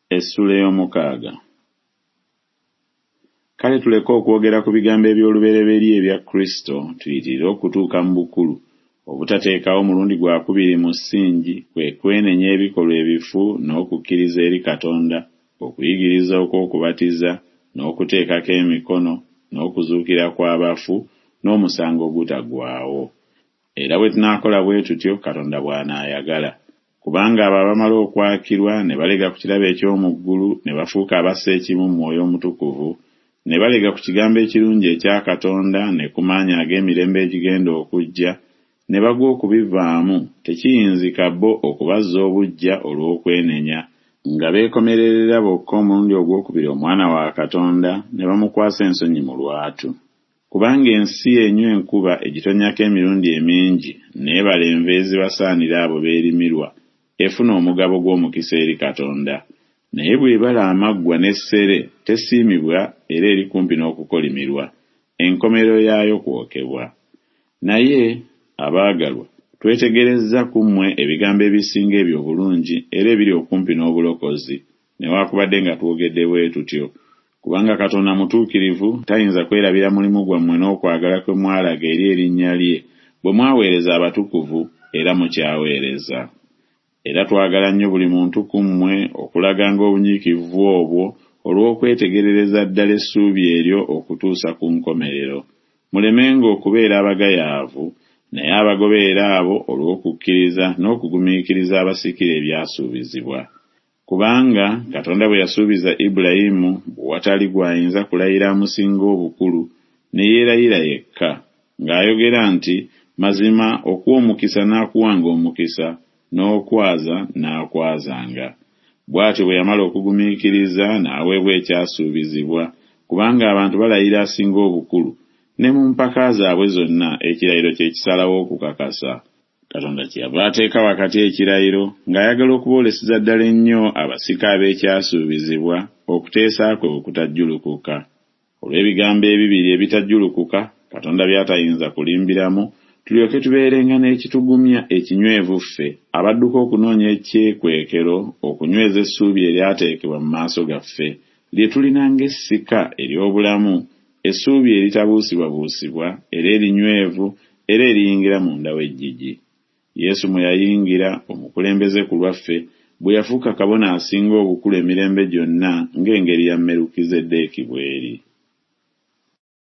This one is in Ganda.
Essula y'omukaaga. Kale tuleke okwogera ku bigambo eby'olubereberye ebya Kristo tuyitirire okutuuka mu bukulu, obutateekawo mulundi gwakubiri mu ssingi, kwe kwenenya ebikolwa ebifu n'okukkiriza eri Katonda, okuyigiriza okw'okubatiza, n'okuteekako emikono, n'okuzuukira kw'abafu, n'omusango ogutaggwaawo. Era bwe tunaakola bwe tutyo Katonda bw'anaayagala. Kubanga abo abamala okwakirwa ne balega ku kirabo eky'omu ggulu ne bafuuka abassa ekimu mu Mwoyo Omutukuvu, ne balega ku kigambo ekirungi ekya Katonda ne ku maanyi ag'emirembe egigenda okujja, ne bagwa okubivaamu, tekiyinzika bo okubazza obuggya olw'okwenenya, nga beekomererera bokka omulundi ogwokubiri Omwana wa Katonda ne bamukwasa ensonyi mu lwatu. Kubanga ensi enywa enkuba egitonnyako emirundi emingi, n'ebala enva ezibasaanira abo beerimirwa, efuna omugabo gw'omukisa eri Katonda. Naye bw'ebala amaggwa n'essere, tesiimibwa era eri kumpi n'okukolimirwa, enkomerero yaayo kwokebwa. Naye abaagalwa, twetegerezza ku mmwe ebigambo ebisinga ebyo obulungi era ebiri okumpi n'obulokozi, newaakubadde nga twogedde bwe tutyo. Kubanga Katonda mutuukirivu, tayinza kwerabira mulimu gwammwe n'okwagala kwe mwalaga eri erinnya lye, bwe mwaweereza abatukuvu era mukyaweereza. Era twagala nnyo buli muntu ku mmwe okulaganga obunyiikivu obwo olw'okwetegerereza ddala essuubi eryo okutuusa ku nkomerero. Mulemenga okubeera abagayaavu, naye abagoberera abo olw'okukkiriza n'okugumiikiriza abasikira ebyasuubizibwa. Kubanga Katonda bwe yasuubiza Ibulayimu bwe watali gw'ayinza kulayira amusinga obukulu, ne yeerayira yekka, ng'ayogera nti, mazima okuwa omukisa n'akuwanga omukisa, n'okwaza n'akwazanga. Bw'atyo bwe yamala okugumiikiriza n'aweebwa ekyasuubizibwa, kubanga abantu balayira asinga obukulu, ne mu mpaka zaabwe zonna ekirayiro kye kisalawo okukakasa. Katonda kyeyava ateeka wakati ekirayiro ng'ayagala okubooleseza ddala ennyo abasika ab'ekyasuubizibwa okuteesa kwe okutajjulukuka. Olw'ebigambo ebibiri ebitajjulukuka Katonda by'atayinza kulimbiramu, tulyoke tubeerenga n'ekitugumya ekinywevu ffe abadduka okunoonya ekyekwekero okunyweza essuubi eryateekebwa mu maaso gaffe, lye tulina ng'essika ery'obulamu, essuubi eritabuusibwabuusibwa era erinywevu era eriyingira munda w'ejjigi. Yesu mwe yayingira omukulembeze ku lwaffe, bwe yafuuka kabona asinga obukulu emirembe gyonna ng'engeri ya Merukizeddeeki bw'eri.